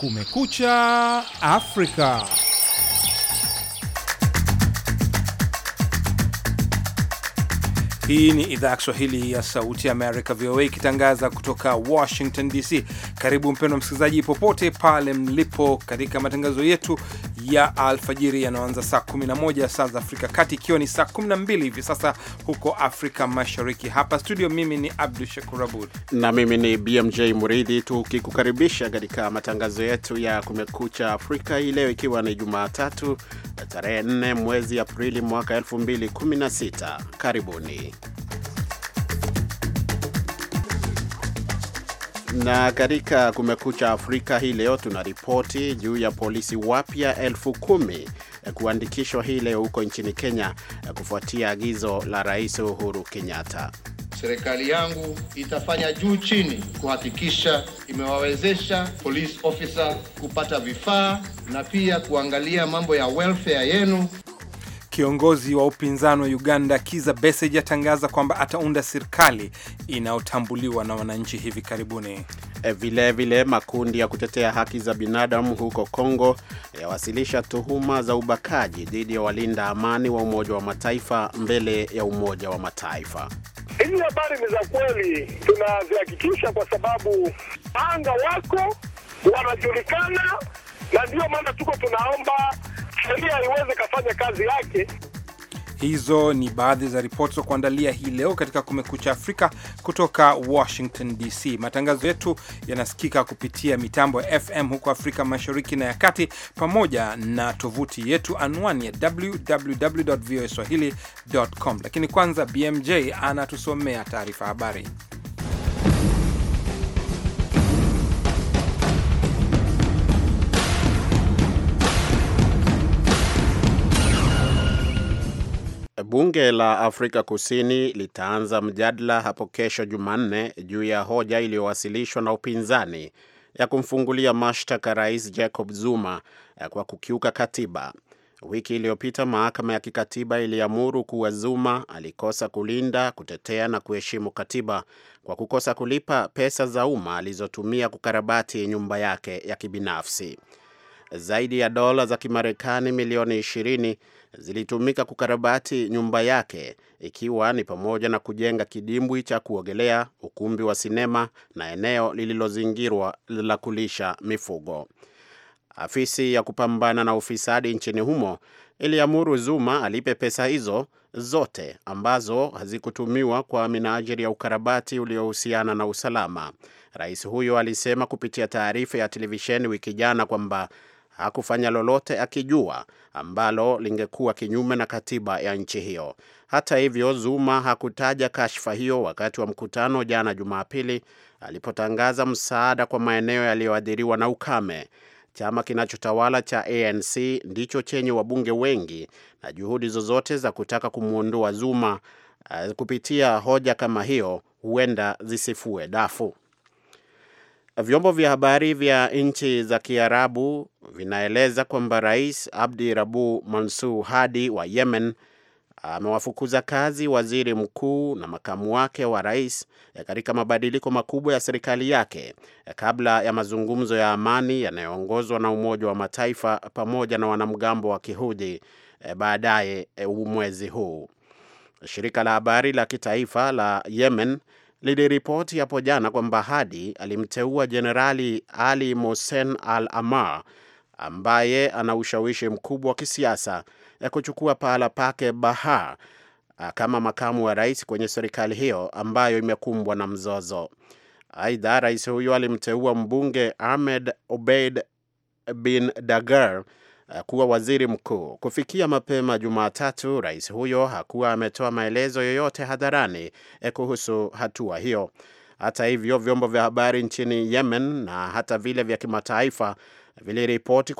Kumekucha Afrika. Hii ni idhaa ya Kiswahili ya Sauti ya Amerika, VOA, ikitangaza kutoka Washington DC. Karibu mpendwa msikilizaji, popote pale mlipo, katika matangazo yetu ya alfajiri yanaanza saa 11 saa za Afrika Kati, ikiwa ni saa 12 hivi sasa huko Afrika Mashariki. Hapa studio, mimi ni Abdul Shakur Abud na mimi ni BMJ Muridhi, tukikukaribisha katika matangazo yetu ya Kumekucha Afrika hii leo, ikiwa ni Jumatatu tarehe 4 mwezi Aprili mwaka 2016. Karibuni. Na katika Kumekucha Afrika hii leo tunaripoti juu ya polisi wapya 10,000 kuandikishwa hii leo huko nchini Kenya kufuatia agizo la Rais Uhuru Kenyatta. Serikali yangu itafanya juu chini kuhakikisha imewawezesha police officer kupata vifaa na pia kuangalia mambo ya welfare yenu. Kiongozi wa upinzani wa Uganda Kizza Besigye atangaza kwamba ataunda serikali inayotambuliwa na wananchi hivi karibuni. Vile makundi ya kutetea haki za binadamu huko Kongo yawasilisha tuhuma za ubakaji dhidi ya walinda amani wa Umoja wa Mataifa mbele ya Umoja wa Mataifa. Hizi habari ni za kweli, tunazihakikisha kwa sababu anga wako wanajulikana, na ndio maana tunaomba sheria iweze kufanya kazi yake. Hizo ni baadhi za ripoti za kuandalia hii leo katika Kumekucha Afrika kutoka Washington DC. Matangazo yetu yanasikika kupitia mitambo ya FM huko Afrika Mashariki na ya Kati, pamoja na tovuti yetu anwani ya www.voaswahili.com. Lakini kwanza BMJ anatusomea taarifa habari. Bunge la Afrika Kusini litaanza mjadala hapo kesho Jumanne juu ya hoja iliyowasilishwa na upinzani ya kumfungulia mashtaka Rais Jacob Zuma kwa kukiuka katiba. Wiki iliyopita mahakama ya kikatiba iliamuru kuwa Zuma alikosa kulinda, kutetea na kuheshimu katiba kwa kukosa kulipa pesa za umma alizotumia kukarabati nyumba yake ya kibinafsi. Zaidi ya dola za Kimarekani milioni 20 zilitumika kukarabati nyumba yake, ikiwa ni pamoja na kujenga kidimbwi cha kuogelea, ukumbi wa sinema na eneo lililozingirwa la kulisha mifugo. Afisi ya kupambana na ufisadi nchini humo iliamuru Zuma alipe pesa hizo zote ambazo hazikutumiwa kwa minajili ya ukarabati uliohusiana na usalama. Rais huyo alisema kupitia taarifa ya televisheni wiki jana kwamba hakufanya lolote akijua ambalo lingekuwa kinyume na katiba ya nchi hiyo. Hata hivyo, Zuma hakutaja kashfa hiyo wakati wa mkutano jana Jumapili alipotangaza msaada kwa maeneo yaliyoathiriwa na ukame. Chama kinachotawala cha ANC ndicho chenye wabunge wengi, na juhudi zozote za kutaka kumuondoa Zuma kupitia hoja kama hiyo huenda zisifue dafu. Vyombo vya habari vya nchi za Kiarabu vinaeleza kwamba Rais Abdi Rabu Mansur Hadi wa Yemen amewafukuza kazi waziri mkuu na makamu wake wa rais katika mabadiliko makubwa ya serikali yake kabla ya mazungumzo ya amani yanayoongozwa na Umoja wa Mataifa pamoja na wanamgambo wa Kihudi baadaye mwezi huu. Shirika la habari la kitaifa la Yemen liliripoti hapo jana kwamba Hadi alimteua Jenerali Ali Mohsen Al-Amar ambaye ana ushawishi mkubwa wa kisiasa kuchukua pahala pake Bahar kama makamu wa rais kwenye serikali hiyo ambayo imekumbwa na mzozo. Aidha, rais huyo alimteua mbunge Ahmed Obeid bin Dagar kuwa waziri mkuu. Kufikia mapema Jumatatu, rais huyo hakuwa ametoa maelezo yoyote hadharani kuhusu hatua hiyo. Hata hivyo, vyombo vya habari nchini Yemen na hata vile vya kimataifa viliripoti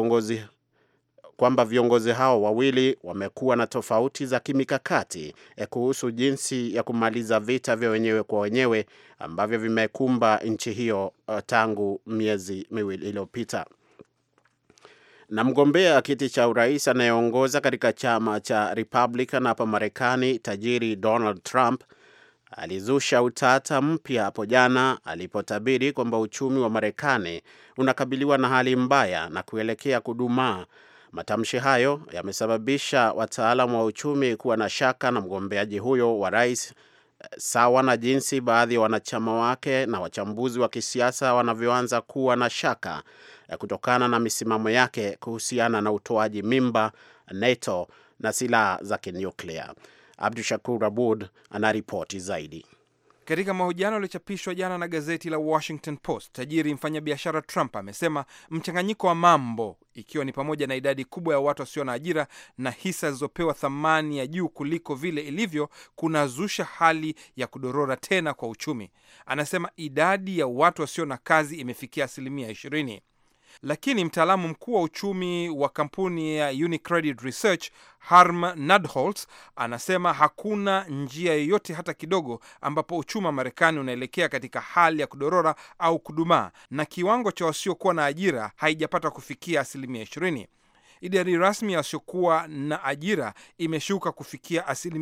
kwamba viongozi hao wawili wamekuwa na tofauti za kimikakati kuhusu jinsi ya kumaliza vita vya wenyewe kwa wenyewe ambavyo vimekumba nchi hiyo tangu miezi miwili iliyopita. Na mgombea kiti cha urais anayeongoza katika chama cha Republican hapa Marekani, tajiri Donald Trump alizusha utata mpya hapo jana alipotabiri kwamba uchumi wa Marekani unakabiliwa na hali mbaya na kuelekea kudumaa. Matamshi hayo yamesababisha wataalamu wa uchumi kuwa na shaka na mgombeaji huyo wa rais, sawa na jinsi baadhi ya wanachama wake na wachambuzi wa kisiasa wanavyoanza kuwa na shaka kutokana na misimamo yake kuhusiana na utoaji mimba, NATO na silaha za kinyuklia. Abdu Shakur Abud anaripoti zaidi. Katika mahojiano yaliyochapishwa jana na gazeti la Washington Post, tajiri mfanyabiashara Trump amesema mchanganyiko wa mambo, ikiwa ni pamoja na idadi kubwa ya watu wasio na ajira na hisa zilizopewa thamani ya juu kuliko vile ilivyo, kunazusha hali ya kudorora tena kwa uchumi. Anasema idadi ya watu wasio na kazi imefikia 20%. Lakini mtaalamu mkuu wa uchumi wa kampuni ya Unicredit Research, Harm Nadholz, anasema hakuna njia yoyote hata kidogo ambapo uchumi wa Marekani unaelekea katika hali ya kudorora au kudumaa, na kiwango cha wasiokuwa na ajira haijapata kufikia 20%. Idadi rasmi ya wasiokuwa na ajira imeshuka kufikia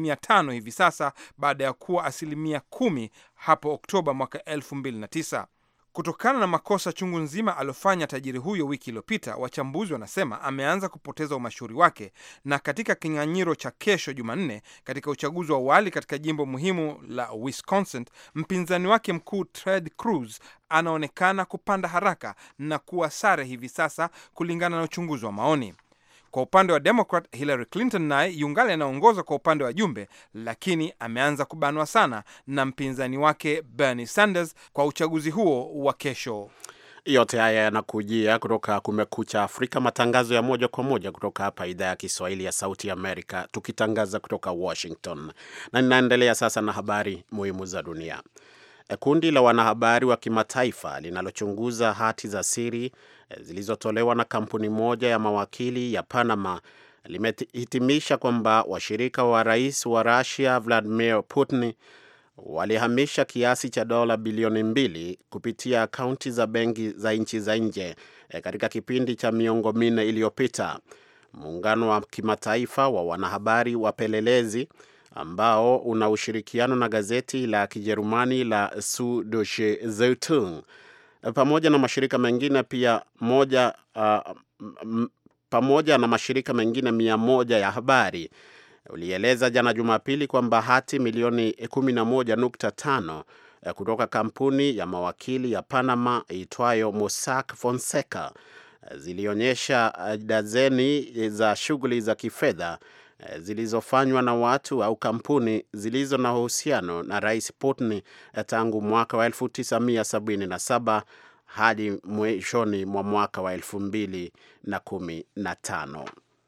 5% hivi sasa baada ya kuwa 10% hapo Oktoba mwaka 2009. Kutokana na makosa chungu nzima aliyofanya tajiri huyo wiki iliyopita, wachambuzi wanasema ameanza kupoteza umashuhuri wake, na katika kinyang'anyiro cha kesho Jumanne katika uchaguzi wa awali katika jimbo muhimu la Wisconsin, mpinzani wake mkuu Ted Cruz anaonekana kupanda haraka na kuwa sare hivi sasa kulingana na uchunguzi wa maoni. Kwa upande wa Democrat, Hillary Clinton naye yungali anaongoza kwa upande wa jumbe, lakini ameanza kubanwa sana na mpinzani wake Bernie Sanders kwa uchaguzi huo wa kesho. Yote haya yanakujia kutoka Kumekucha Afrika, matangazo ya moja kwa moja kutoka hapa idhaa ya Kiswahili ya Sauti ya Amerika, tukitangaza kutoka Washington. Na ninaendelea sasa na habari muhimu za dunia. Kundi la wanahabari wa kimataifa linalochunguza hati za siri zilizotolewa na kampuni moja ya mawakili ya Panama limehitimisha kwamba washirika wa rais wa Russia Vladimir Putin walihamisha kiasi cha dola bilioni 2 kupitia akaunti za benki za nchi za nje katika kipindi cha miongo minne iliyopita. Muungano wa kimataifa wa wanahabari wapelelezi ambao una ushirikiano na gazeti la Kijerumani la Süddeutsche Zeitung pamoja na mashirika mengine pamoja na mashirika mengine 100 ya habari ulieleza jana Jumapili kwamba hati milioni 11.5 kutoka kampuni ya mawakili ya Panama itwayo Mossack Fonseca zilionyesha dazeni za shughuli za kifedha zilizofanywa na watu au kampuni zilizo na uhusiano na Rais Putin tangu mwaka wa 1977 hadi mwishoni mwa mwaka wa 2015.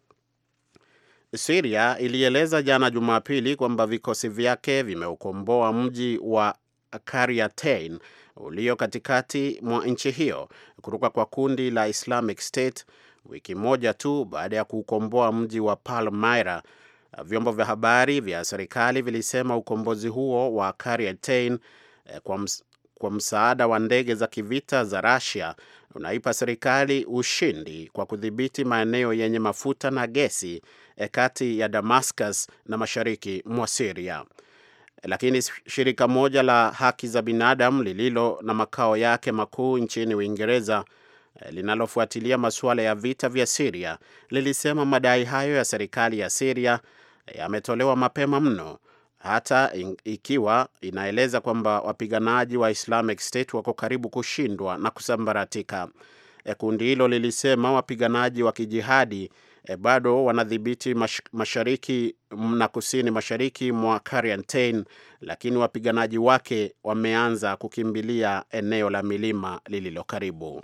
Syria ilieleza jana Jumapili kwamba vikosi vyake vimeukomboa mji wa Qaryatayn ulio katikati mwa nchi hiyo kutoka kwa kundi la Islamic State, wiki moja tu baada ya kuukomboa mji wa Palmyra. Vyombo vya habari vya serikali vilisema ukombozi huo wa Qaryatayn kwa msaada wa ndege za kivita za Russia unaipa serikali ushindi kwa kudhibiti maeneo yenye mafuta na gesi kati ya Damascus na mashariki mwa Syria. Lakini shirika moja la haki za binadamu lililo na makao yake makuu nchini Uingereza linalofuatilia masuala ya vita vya Syria lilisema madai hayo ya serikali ya Syria yametolewa mapema mno, hata ikiwa inaeleza kwamba wapiganaji wa Islamic State wako karibu kushindwa na kusambaratika. Kundi hilo lilisema wapiganaji wa kijihadi bado wanadhibiti mashariki na kusini mashariki mwa Qaryatayn, lakini wapiganaji wake wameanza kukimbilia eneo la milima lililo karibu.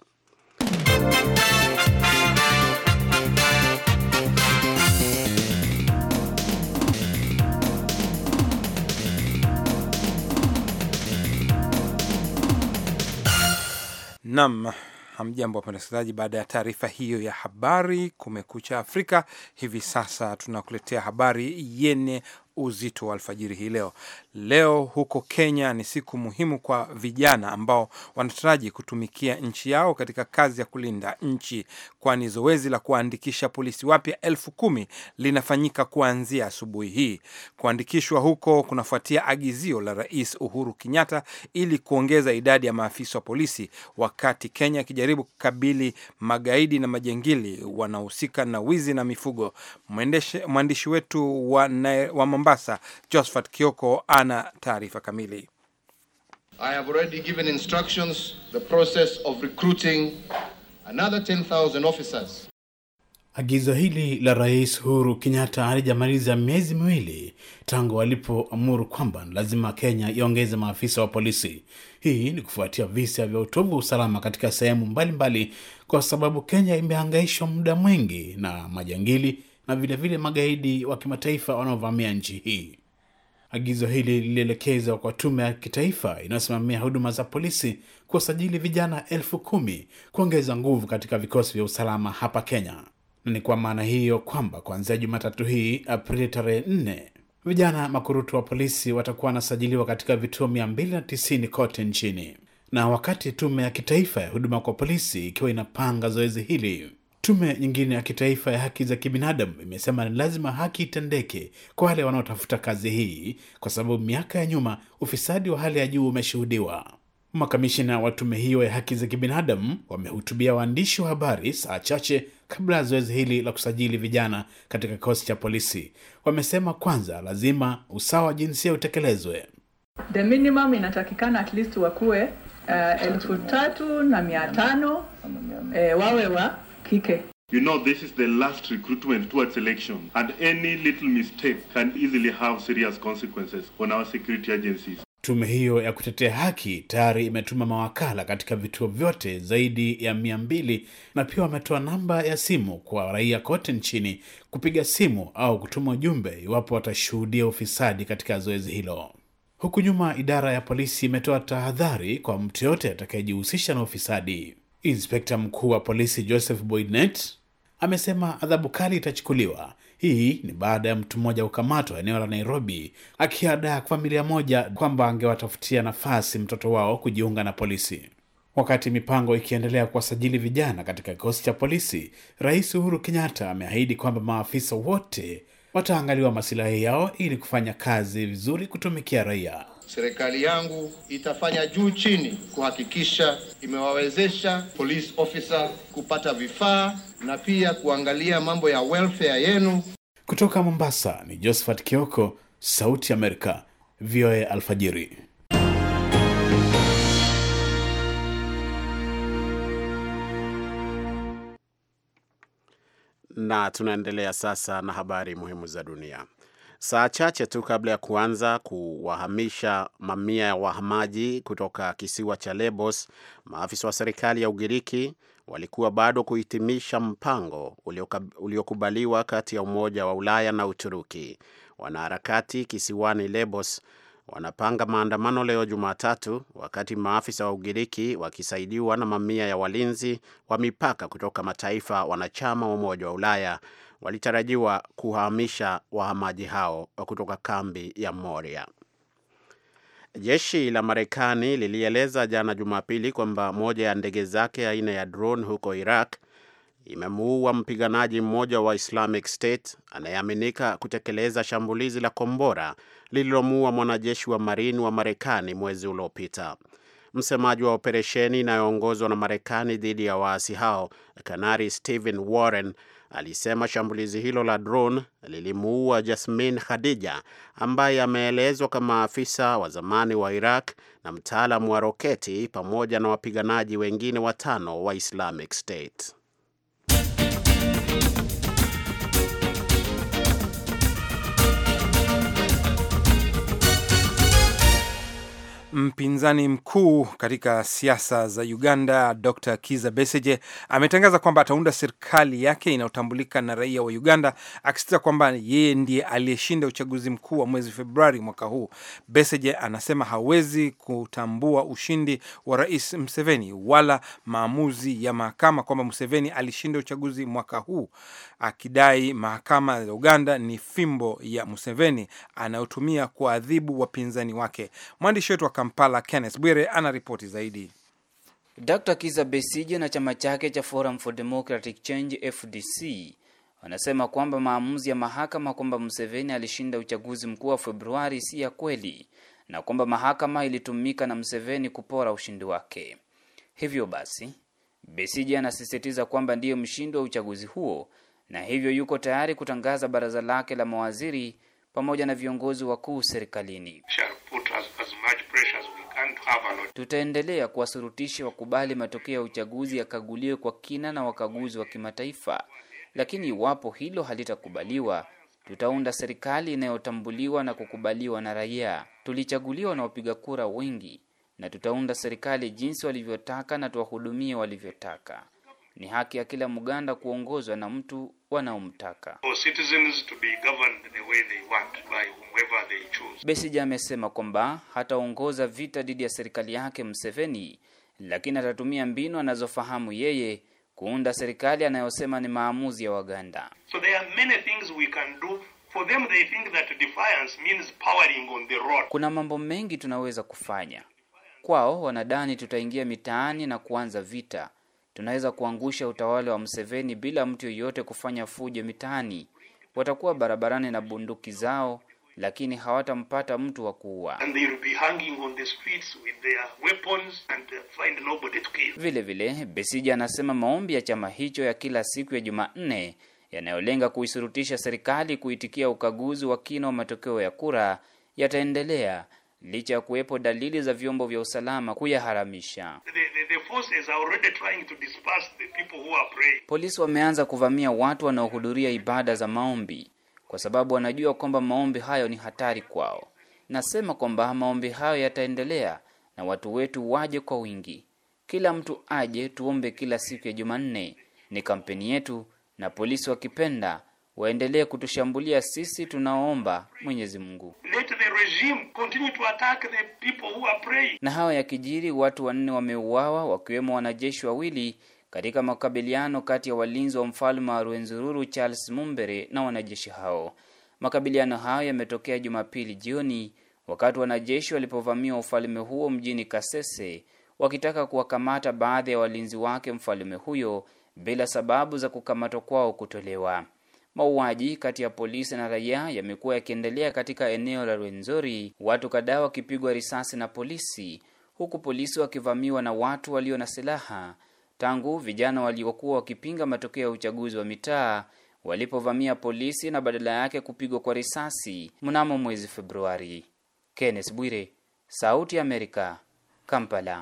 Naam, hamjambo wapenda wasikilizaji. Baada ya taarifa hiyo ya habari Kumekucha Afrika, hivi sasa tunakuletea habari yenye uzito wa alfajiri hii leo. Leo huko Kenya ni siku muhimu kwa vijana ambao wanataraji kutumikia nchi yao katika kazi ya kulinda nchi, kwani zoezi la kuandikisha polisi wapya 10,000 linafanyika kuanzia asubuhi hii. Kuandikishwa huko kunafuatia agizio la Rais Uhuru Kenyatta ili kuongeza idadi ya maafisa wa polisi, wakati Kenya ikijaribu kukabili magaidi na majangili wanaohusika na wizi na mifugo. Mwandishi wetu wa Mombasa, Josephat Kioko, ana taarifa kamili. I have already given instructions the process of recruiting another 10,000 officers. Agizo hili la Rais Uhuru Kenyatta halijamaliza miezi miwili tangu alipoamuru kwamba lazima Kenya iongeze maafisa wa polisi. Hii ni kufuatia visa vya utovu wa usalama katika sehemu mbalimbali, kwa sababu Kenya imehangaishwa muda mwingi na majangili na vile magaidi wa kimataifa wanaovamia nchi hii. Agizo hili lilielekezwa kwa tume ya kitaifa inayosimamia huduma za polisi kusajili vijana 10,000 kuongeza nguvu katika vikosi vya usalama hapa Kenya. Na ni kwa maana hiyo kwamba kuanzia Jumatatu hii, Aprili tarehe 4, vijana makurutu wa polisi watakuwa wanasajiliwa katika vituo 290 kote nchini. Na wakati tume ya kitaifa ya huduma kwa polisi ikiwa inapanga zoezi hili, tume nyingine ya kitaifa ya haki za kibinadamu imesema ni lazima haki itendeke kwa wale wanaotafuta kazi hii, kwa sababu miaka ya nyuma ufisadi wa hali ya juu umeshuhudiwa. Makamishina wa tume hiyo ya haki za kibinadamu wamehutubia waandishi wa habari saa chache kabla ya zoezi hili la kusajili vijana katika kikosi cha polisi. Wamesema kwanza lazima usawa wa jinsia utekelezwe. The minimum inatakikana at least wakuwe 3,500 wawe wa kike. You know, this is the last recruitment towards election, and any little mistake can easily have serious consequences on our security agencies. Tume hiyo ya kutetea haki tayari imetuma mawakala katika vituo vyote zaidi ya 200, na pia wametoa namba ya simu kwa raia kote nchini kupiga simu au kutuma ujumbe iwapo watashuhudia ufisadi katika zoezi hilo. Huku nyuma, idara ya polisi imetoa tahadhari kwa mtu yote atakayejihusisha na ufisadi. Inspekta mkuu wa polisi Joseph Boynet amesema adhabu kali itachukuliwa. Hii ni baada ya mtu mmoja kukamatwa eneo la Nairobi akiadaa familia moja kwamba angewatafutia nafasi mtoto wao kujiunga na polisi. Wakati mipango ikiendelea kuwasajili vijana katika kikosi cha polisi, Rais Uhuru Kenyatta ameahidi kwamba maafisa wote wataangaliwa maslahi yao ili kufanya kazi vizuri kutumikia raia. Serikali yangu itafanya juu chini kuhakikisha imewawezesha police officer kupata vifaa na pia kuangalia mambo ya welfare yenu. Kutoka Mombasa ni Josephat Kioko, Sauti ya Amerika, VOA Alfajiri. Na tunaendelea sasa na habari muhimu za dunia. Saa chache tu kabla ya kuanza kuwahamisha mamia ya wahamaji kutoka kisiwa cha Lesbos, maafisa wa serikali ya Ugiriki walikuwa bado kuhitimisha mpango uliokubaliwa kati ya Umoja wa Ulaya na Uturuki. Wanaharakati kisiwani Lesbos wanapanga maandamano leo Jumatatu, wakati maafisa wa Ugiriki wakisaidiwa na mamia ya walinzi wa mipaka kutoka mataifa wanachama wa Umoja wa Ulaya walitarajiwa kuhamisha wahamaji hao kutoka kambi ya Moria. Jeshi la Marekani lilieleza jana Jumapili kwamba moja ya ndege zake aina ya drone huko Iraq imemuua mpiganaji mmoja wa Islamic State anayeaminika kutekeleza shambulizi la kombora lililomuua mwanajeshi wa Marine wa Marekani mwezi uliopita. Msemaji wa operesheni inayoongozwa na Marekani dhidi ya waasi hao, Kanari Stephen Warren, alisema shambulizi hilo la drone lilimuua Jasmine Khadija, ambaye ameelezwa kama afisa wa zamani wa Iraq na mtaalamu wa roketi, pamoja na wapiganaji wengine 5 wa Islamic State. Mpinzani mkuu katika siasa za Uganda, Dr. Kizza Besigye ametangaza kwamba ataunda serikali yake inayotambulika na raia wa Uganda, akisisitiza kwamba yeye ndiye aliyeshinda uchaguzi mkuu wa mwezi Februari mwaka huu. Besigye anasema hawezi kutambua ushindi wa Rais Museveni wala maamuzi ya mahakama kwamba Museveni alishinda uchaguzi mwaka huu, akidai mahakama ya Uganda ni fimbo ya Museveni anayotumia kuadhibu wapinzani wake. Mwandishi wetu wa Kampala Kenneth Bwire ana ripoti zaidi. Dr. Kizza Besigye na chama chake cha Forum for Democratic Change FDC wanasema kwamba maamuzi ya mahakama kwamba Museveni alishinda uchaguzi mkuu wa Februari si ya kweli na kwamba mahakama ilitumika na Museveni kupora ushindi wake. Hivyo basi, Besigye anasisitiza kwamba ndiye mshindi wa uchaguzi huo na hivyo yuko tayari kutangaza baraza lake la mawaziri pamoja na viongozi wakuu serikalini. Tutaendelea kuwasurutisha wakubali matokeo ya uchaguzi yakaguliwe kwa kina na wakaguzi wa kimataifa, lakini iwapo hilo halitakubaliwa, tutaunda serikali inayotambuliwa na kukubaliwa na raia. Tulichaguliwa na wapiga kura wengi na tutaunda serikali jinsi walivyotaka na tuwahudumie walivyotaka. Ni haki ya kila Muganda kuongozwa na mtu wanaomtaka. Besigye amesema kwamba hataongoza vita dhidi ya serikali yake Museveni, lakini atatumia mbinu anazofahamu yeye kuunda serikali anayosema ni maamuzi ya Waganda. So there are many things we can do. For them they think that defiance means powering on the road. Kuna mambo mengi tunaweza kufanya. Kwao wanadhani tutaingia mitaani na kuanza vita. Tunaweza kuangusha utawala wa Museveni bila mtu yoyote kufanya fujo mitaani. Watakuwa barabarani na bunduki zao, lakini hawatampata mtu wa kuua. Vile vile, Besigye anasema maombi ya chama hicho ya kila siku ya Jumanne yanayolenga kuisurutisha serikali kuitikia ukaguzi wa kina wa matokeo ya kura yataendelea licha ya kuwepo dalili za vyombo vya usalama kuyaharamisha. Polisi wameanza kuvamia watu wanaohudhuria ibada za maombi kwa sababu wanajua kwamba maombi hayo ni hatari kwao. Nasema kwamba maombi hayo yataendelea na watu wetu waje kwa wingi. Kila mtu aje tuombe kila siku ya Jumanne. Ni kampeni yetu na polisi wakipenda waendelee kutushambulia sisi tunaoomba Mwenyezi Mungu. Let the regime continue to attack the people who are praying. Na hawa yakijiri, watu 4 wameuawa wakiwemo wanajeshi 2 katika makabiliano kati ya walinzi wa mfalme wa Rwenzururu Charles Mumbere na wanajeshi hao. Makabiliano hayo yametokea Jumapili jioni wakati wanajeshi walipovamia ufalme huo mjini Kasese wakitaka kuwakamata baadhi ya walinzi wake mfalme huyo bila sababu za kukamatwa kwao kutolewa. Mauaji kati ya polisi na raia yamekuwa yakiendelea katika eneo la Rwenzori, watu kadhaa wakipigwa risasi na polisi, huku polisi wakivamiwa na watu walio na silaha, tangu vijana waliokuwa wakipinga matokeo ya uchaguzi wa mitaa walipovamia polisi na badala yake kupigwa kwa risasi mnamo mwezi Februari. Kenneth Bwire, Sauti ya Amerika, Kampala.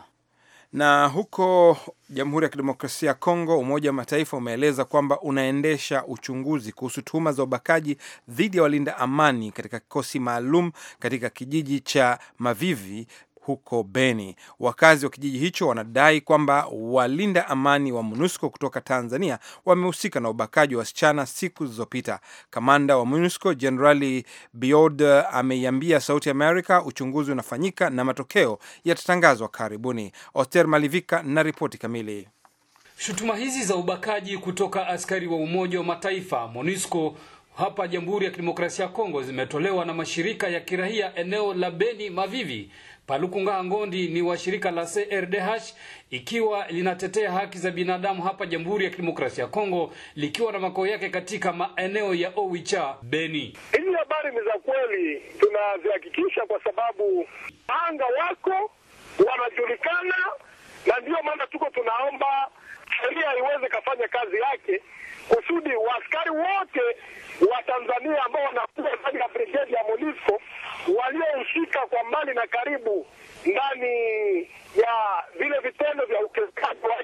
Na huko Jamhuri ya Kidemokrasia ya Kongo, Umoja wa Mataifa umeeleza kwamba unaendesha uchunguzi kuhusu tuhuma za ubakaji dhidi ya walinda amani katika kikosi maalum katika kijiji cha Mavivi huko Beni. Wakazi wa kijiji hicho wanadai kwamba walinda amani wa MONUSCO kutoka Tanzania wamehusika na ubakaji wa wasichana siku zilizopita. Kamanda wa MONUSCO Generali Biod ameiambia Sauti America uchunguzi unafanyika na matokeo yatatangazwa karibuni. Oster Malivika na ripoti kamili. Shutuma hizi za ubakaji kutoka askari wa Umoja wa Mataifa MONUSCO hapa Jamhuri ya Kidemokrasia ya Kongo zimetolewa na mashirika ya kiraia eneo la Beni Mavivi. Palukunga Ngondi ni wa shirika la CRDH ikiwa linatetea haki za binadamu hapa Jamhuri ya Kidemokrasia ya Kongo likiwa na makao yake katika maeneo ya Owicha Beni. Hizi habari ni za kweli, tunazihakikisha kwa sababu anga wako wanajulikana, na ndio maana tunaomba sheria iweze kufanya kazi yake kusudi waaskari wote wa Tanzania ambao wanakuwa ndani ya brigade ya MONUSCO waliohusika kwa mbali na karibu ndani ya vile vitendo vya ukiukaji wa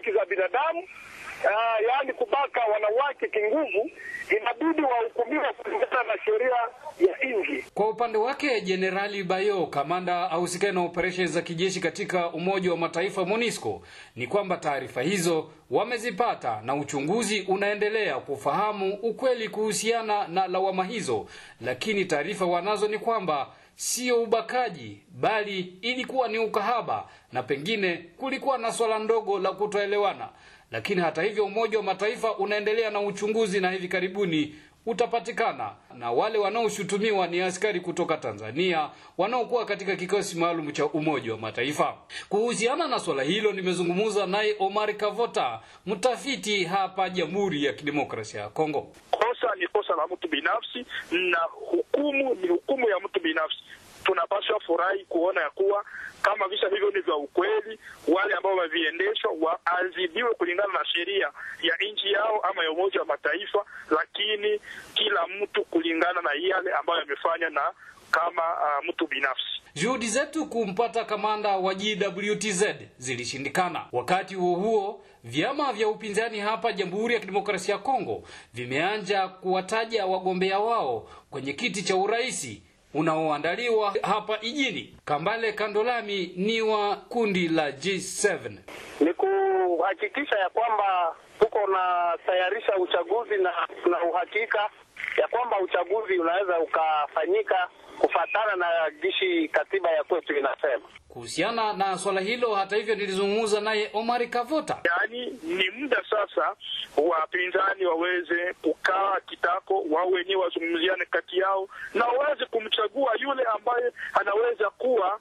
haki za binadamu, yaani kubaka wanawake kinguvu, inabidi wahukumiwe kulingana na sheria ya nchi. Kwa upande wake Jenerali Bayo, kamanda ahusikaye na operesheni za kijeshi katika Umoja wa Mataifa MONUSCO, ni kwamba taarifa hizo wamezipata na uchunguzi unaendelea kufahamu ukweli kuhusiana na lawama hizo, lakini taarifa wanazo ni kwamba sio ubakaji bali ilikuwa ni ukahaba na pengine kulikuwa na swala ndogo la kutoelewana. Lakini hata hivyo Umoja wa Mataifa unaendelea na uchunguzi na hivi karibuni utapatikana na wale wanaoshutumiwa ni askari kutoka Tanzania wanaokuwa katika kikosi maalum cha Umoja wa Mataifa. Kuhusiana na swala hilo nimezungumza naye Omar Kavota, mtafiti hapa Jamhuri ya Kidemokrasia ya Kongo. Kosa ni kosa la mtu binafsi na hukumu ni hukumu ya mtu binafsi. Tunapaswa furahi kuona ya kuwa kama visa hivyo ni vya ukweli, wale ambao waviendeshwa waadhibiwe kulingana na sheria ya nchi yao ama ya Umoja wa Mataifa, lakini kila mtu kulingana na yale ambayo amefanya na kama mtu binafsi. Juhudi zetu kumpata kamanda wa JWTZ zilishindikana. Wakati huo vyama vya upinzani hapa Jamhuri ya Kidemokrasia ya Kongo vimeanza kuwataja wagombea wao kwenye kiti cha uraisi unaoandaliwa hapa ijini. Kambale Kandolami ni wa kundi la G7. Ni kuhakikisha ya kwamba tuko na tayarisha uchaguzi na uhakika ya kwamba uchaguzi unaweza ukafanyika kufatana na gishi katiba ya kwetu inasema. Kuhusiana na swala hilo, hata hivyo nilizungumza naye Omar Kavota. Yaani ni muda sasa wapinzani waweze kukaa kitako, wao wenyewe wazungumziane kati yao na waweze kumchagua yule ambaye anaweza kuwa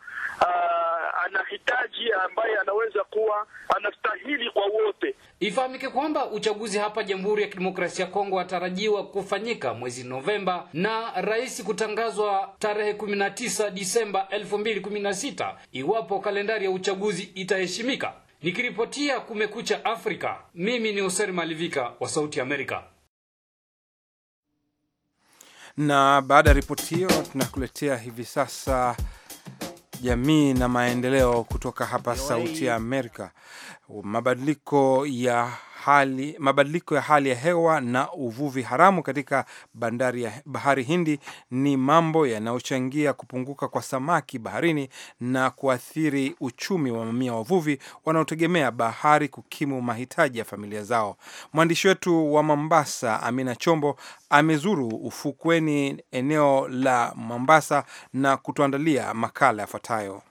anahitaji, ambaye anaweza kuwa anastahili kwa wote. Ifahamike kwamba uchaguzi hapa Jamhuri ya Kidemokrasia ya Kongo watarajiwa kufanyika mwezi Novemba na rais kutangazwa tarehe 19 Disemba 2016 iwapo kalendari ya uchaguzi itaheshimika. Nikiripotia Kumekucha Afrika, mimi ni Oser Malivika wa Sauti Amerika. Na baada ya ripoti hiyo tunakuletea hivi sasa jamii na maendeleo kutoka hapa Sauti ya Amerika. Mabadiliko ya hali ya hewa na uvuvi haramu katika bandari ya Bahari Hindi ni mambo yanayochangia kupunguka kwa samaki baharini na kuathiri uchumi wa mamia wavuvi wanaotegemea bahari kukimu mahitaji ya familia zao. Mwandishi wetu wa Mombasa, Amina Chombo, amezuru ufukweni eneo la Mombasa na kutuandalia makala yafuatayo.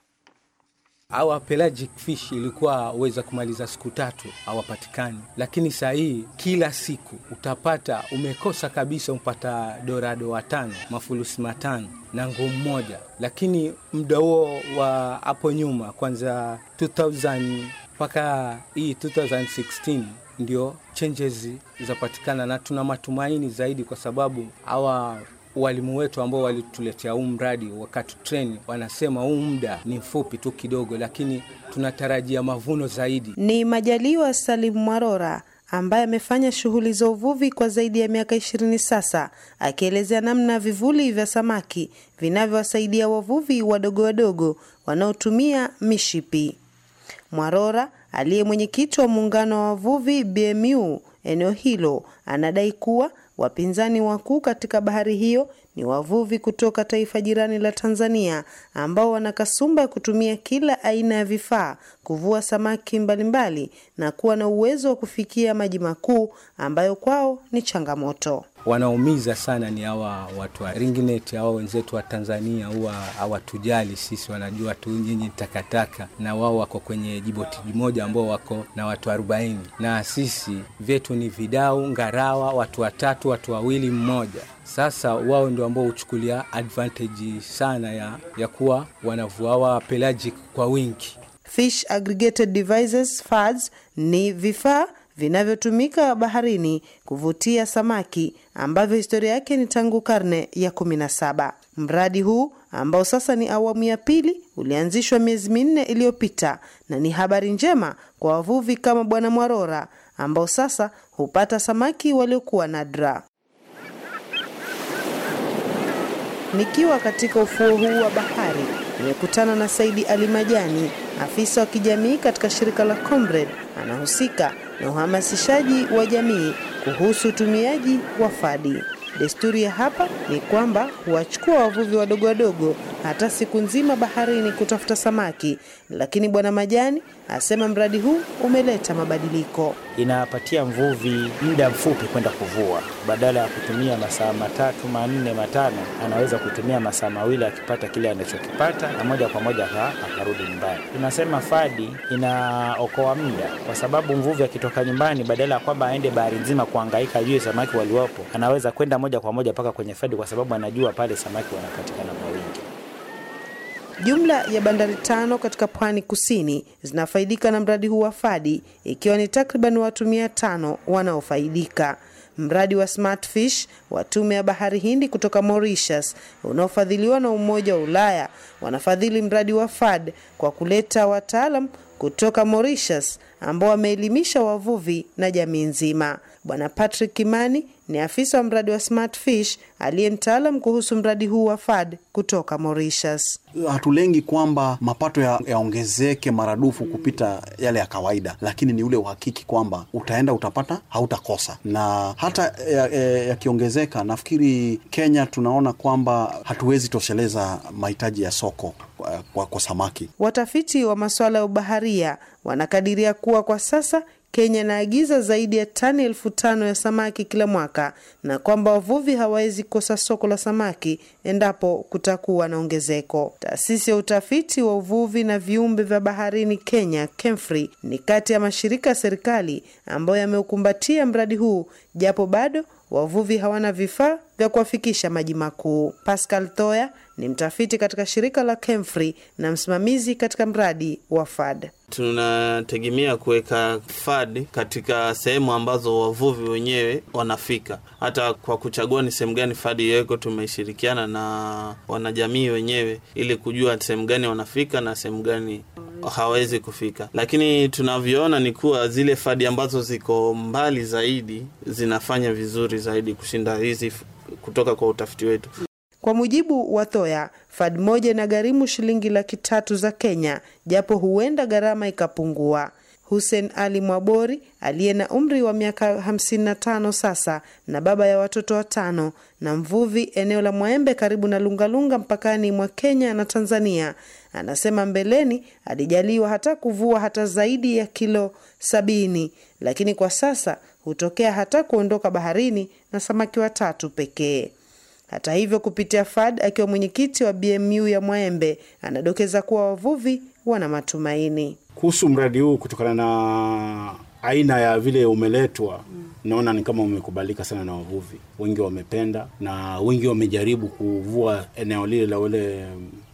Our pelagic fish ilikuwa uweza kumaliza siku 3 hawapatikani, lakini saa hii kila siku utapata umekosa kabisa umpata dorado 5, mafulusi 5 na ngumu moja. Lakini muda huo wa hapo nyuma kwanza 2000 mpaka hii 2016 ndio changes zapatikana, na tuna matumaini zaidi kwa sababu hawa walimu wetu ambao walituletea huu mradi wakati train wanasema huu muda ni mfupi tu kidogo, lakini tunatarajia mavuno zaidi. Ni Majaliwa Salim Mwarora ambaye amefanya shughuli za uvuvi kwa zaidi ya miaka 20 sasa, akielezea namna vivuli vya samaki vinavyowasaidia wavuvi wadogo wadogo wanaotumia mishipi. Mwarora aliye mwenyekiti wa muungano wa wavuvi BMU eneo hilo anadai kuwa wapinzani wakuu katika bahari hiyo ni wavuvi kutoka taifa jirani la Tanzania ambao wana kasumba ya kutumia kila aina ya vifaa kuvua samaki mbalimbali na kuwa na uwezo wa kufikia maji makuu ambayo kwao ni changamoto. Wanaumiza sana ni hawa watu wa Ringnet, hao wenzetu wa Tanzania huwa hawatujali sisi, wanajua tu nyinyi takataka, na wao wako kwenye jiboti moja ambao wako na watu 40, na sisi vyetu ni vidau, ngarawa, watu 3, watu 2, mmoja. Sasa wao ndio ambao huchukulia advantage sana ya kuwa wanavua pelagic kwa wingi. Fish Aggregated Devices FADS ni vifaa vinavyotumika baharini kuvutia samaki ambavyo historia yake ni tangu karne ya 17. Mradi huu ambao sasa ni awamu ya 2 ulianzishwa miezi 4 iliyopita na ni habari njema kwa wavuvi kama Bwana Mwarora ambao sasa hupata samaki waliokuwa nadra. Nikiwa katika ufuo huu wa bahari nimekutana na Saidi Ali Majani, afisa wa kijamii katika shirika la Comrade, anahusika na uhamasishaji wa jamii kuhusu utumiaji wa fadi. Desturi ya hapa ni kwamba huwachukua wavuvi wadogo wadogo hata siku nzima baharini kutafuta samaki, lakini Bwana Majani asema mradi huu umeleta mabadiliko. Inapatia mvuvi muda mfupi kwenda kuvua. Badala ya kutumia masaa 3, 4, 5, anaweza kutumia masaa 2 akipata kile anachokipata na moja kwa moja akarudi nyumbani. Tunasema fadi inaokoa muda kwa sababu mvuvi akitoka nyumbani badala ya kwamba aende bahari nzima kuhangaika juu samaki waliopo, anaweza kwenda moja kwa moja paka kwenye fadi kwa sababu anajua pale samaki wanapatikana kwa wingi. Jumla ya bandari 5 katika pwani kusini zinafaidika na mradi huu wa fadi, ikiwa ni takriban watu 500 wanaofaidika. Mradi wa Smart Fish wa Tume ya Bahari Hindi kutoka Mauritius unaofadhiliwa na Umoja wa Ulaya wanafadhili mradi wa FAD kwa kuleta wataalam kutoka Mauritius ambao wameelimisha wavuvi na jamii nzima. Bwana Patrick Kimani ni afisa wa mradi wa Smart Fish aliye mtaalam kuhusu mradi huu wa FAD kutoka Mauritius. Hatulengi kwamba mapato yaongezeke maradufu kupita yale ya kawaida, lakini ni ule uhakiki kwamba utaenda utapata, hautakosa. Na hata yakiongezeka, nafikiri Kenya tunaona kwamba hatuwezi tosheleza mahitaji ya soko kwa samaki. Watafiti wa masuala ya ubaharia wanakadiria kuwa kwa sasa Kenya inaagiza zaidi ya tani 5,000 ya samaki kila mwaka, na kwamba wavuvi hawawezi kosa soko la samaki endapo kutakuwa na ongezeko. Taasisi ya utafiti wa uvuvi na viumbe vya baharini Kenya, KEMFRI, ni kati ya mashirika ya serikali ambayo yameukumbatia mradi huu, japo bado wavuvi hawana vifaa vya kuwafikisha maji makuu. Pascal Thoya ni mtafiti katika shirika la KEMFRI na msimamizi katika mradi wa FAD. Tunategemea kuweka FAD katika sehemu ambazo wavuvi wenyewe wanafika. Hata kwa kuchagua ni sehemu gani FAD iweko, tumeshirikiana na wanajamii wenyewe ili kujua sehemu gani wanafika na sehemu gani hawezi kufika. Lakini tunavyoona ni kuwa zile FAD ambazo ziko mbali zaidi zinafanya vizuri zaidi kushinda hizi kutoka kwa utafiti wetu. Kwa mujibu wa Thoya, FAD moja inagharimu shilingi 300,000 za Kenya, japo huenda gharama ikapungua. Hussein Ali Mwabori aliye na umri wa miaka 55 sasa na baba ya watoto 5 na mvuvi eneo la Mwaembe karibu na Lungalunga mpakani mwa Kenya na Tanzania, anasema mbeleni alijaliwa hata kuvua hata zaidi ya kilo 70, lakini kwa sasa hutokea hata kuondoka baharini na samaki 3 pekee. Hata hivyo, kupitia FAD akiwa mwenyekiti wa BMU ya Mwaembe, anadokeza kuwa wavuvi wana matumaini kuhusu mradi huu kutokana na aina ya vile umeletwa. Naona ni kama umekubalika sana na wavuvi. Wengi wamependa na wengi wamejaribu kuvua eneo lile la ule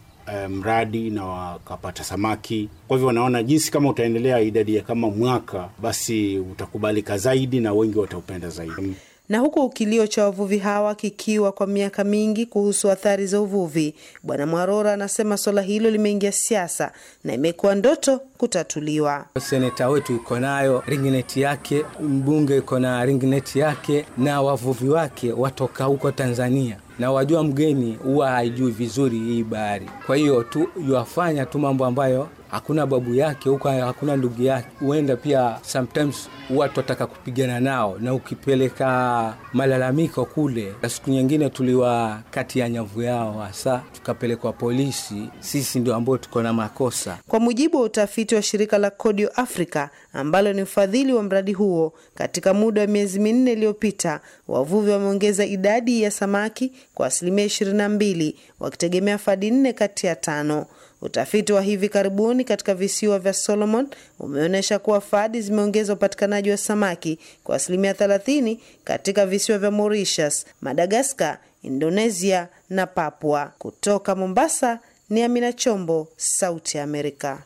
mradi na wakapata samaki. Kwa hivyo wanaona jinsi kama utaendelea idadi ya kama mwaka, basi utakubalika zaidi na wengi wataupenda zaidi. Na huku kilio cha wavuvi hawa kikiwa kwa miaka mingi kuhusu athari za uvuvi, Bwana Mwarora anasema swala hilo limeingia siasa na imekuwa ndoto kutatuliwa. Seneta wetu iko nayo ringineti yake, mbunge iko na ringineti yake, na wavuvi wake watoka huko Tanzania. Na wajua mgeni huwa haijui vizuri hii bahari. Kwa hiyo tu yuafanya tu mambo ambayo hakuna babu yake huko, hakuna ndugu yake. Huenda pia sometimes watu wataka kupigana nao, na ukipeleka malalamiko kule, siku nyingine tuliwa kati ya nyavu yao hasa tukapelekwa polisi. Sisi ndio ambao tuko na makosa. Kwa mujibu wa utafiti wa shirika la Kodio Africa ambalo ni mfadhili wa mradi huo, katika muda wa miezi 4 iliyopita, wavuvi wameongeza idadi ya samaki kwa 22%, wakitegemea FAD 4 kati ya 5. Utafiti wa hivi karibuni katika visiwa vya Solomon umeonyesha kuwa FAD zimeongeza upatikanaji wa samaki kwa 30% katika visiwa vya Mauritius, Madagascar, Indonesia na Papua. Kutoka Mombasa ni Amina Chombo, Sauti ya Amerika.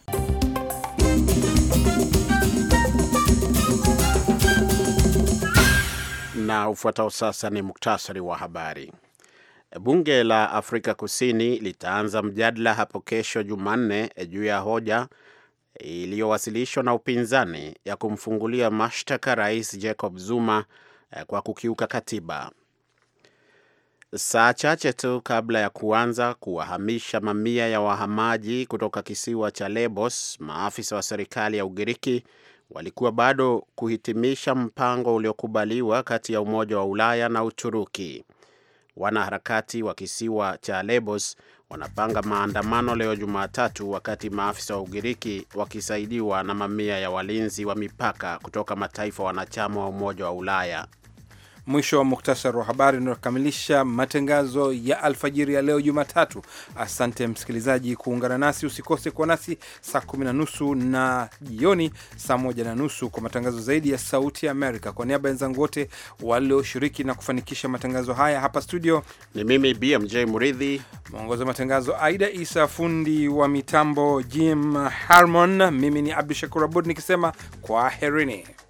Na ufuatao sasa ni muktasari wa habari. Bunge la Afrika Kusini litaanza mjadala hapo kesho Jumanne juu ya hoja iliyowasilishwa na upinzani ya kumfungulia mashtaka Rais Jacob Zuma kwa kukiuka katiba. Saa chache tu kabla ya kuanza kuwahamisha mamia ya wahamaji kutoka kisiwa cha Lesbos, maafisa wa serikali ya Ugiriki walikuwa bado kuhitimisha mpango uliokubaliwa kati ya Umoja wa Ulaya na Uturuki. Wanaharakati wa kisiwa cha Lesbos wanapanga maandamano leo Jumatatu, wakati maafisa wa Ugiriki wakisaidiwa na mamia ya walinzi wa mipaka kutoka mataifa wanachama wa Umoja wa Ulaya. Mwisho wa muktasari wa habari unakamilisha matangazo ya alfajiri ya leo Jumatatu. Asante msikilizaji kuungana nasi. Usikose kwa nasi saa 10:30 na jioni saa 1:30 kwa matangazo zaidi ya Sauti ya Amerika. Kwa niaba ya wenzangu wote walioshiriki na kufanikisha matangazo haya hapa studio, ni mimi BMJ Muridhi, mwongozi wa matangazo Aida Isa, fundi wa mitambo Jim Harmon, mimi ni Abdushakur Abud nikisema kwaherini.